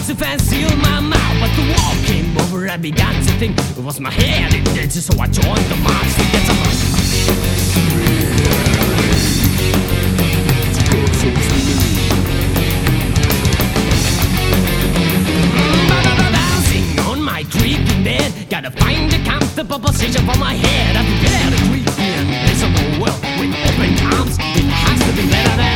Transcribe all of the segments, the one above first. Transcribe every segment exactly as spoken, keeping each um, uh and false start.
to fence seal my mouth, but the wall came over. I began to think it was my head it did, so I joined the march to get some. Bouncing on my creaking bed, gotta find a comfortable position for my head. I'm prepared to creep in this whole world with open arms. It has to be better than.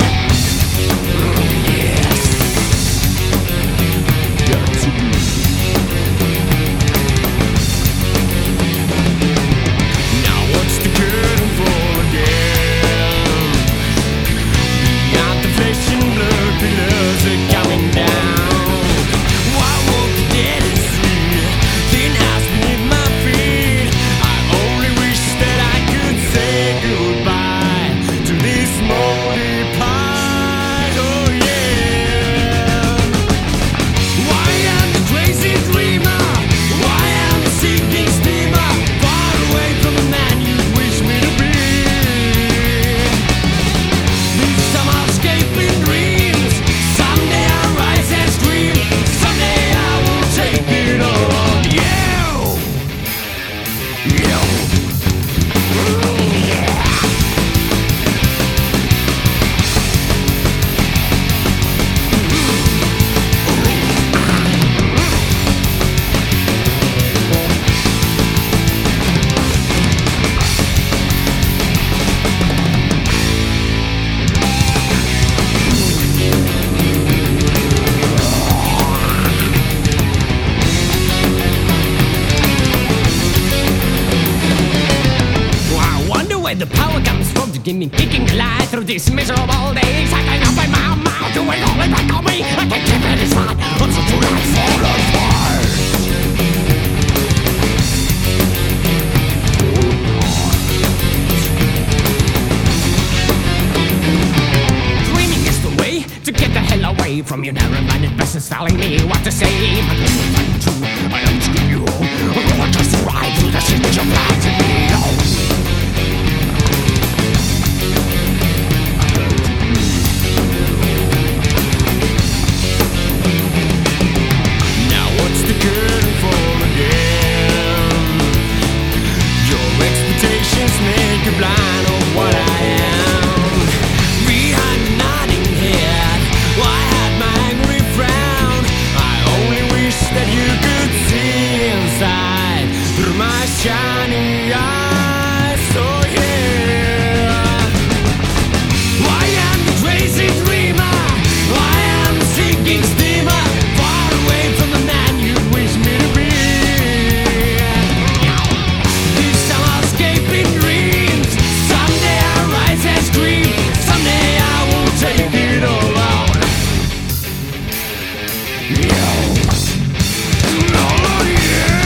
The power comes from to give me kicking light through these miserable days. I can't open my mouth, doing all it back on me. I can't keep it inside, I'm so too late fall apart. Dreaming is the way to get the hell away from your narrow-minded business telling me what to say. My dreams are fine too, I don't screw you. I'm gonna just ride through the city of lies and me. Shiny eyes, oh yeah. Why am the crazy dreamer? Why am the sinking steamer? Far away from the man you wish me to be. These some escaping dreams. Someday I'll rise and scream. Someday I will take it all out. Yo. Oh yeah.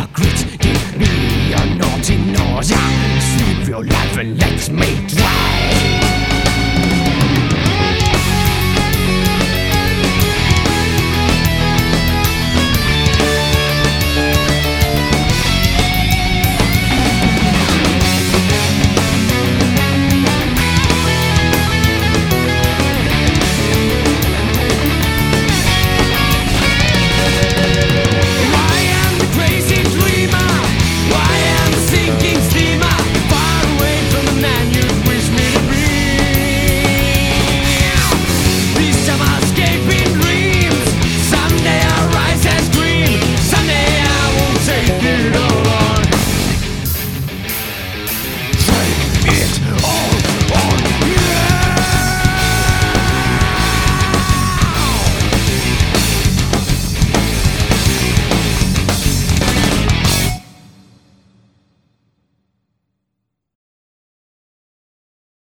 While you hypocrites give me a naughty nausea, sleep your life and let me try.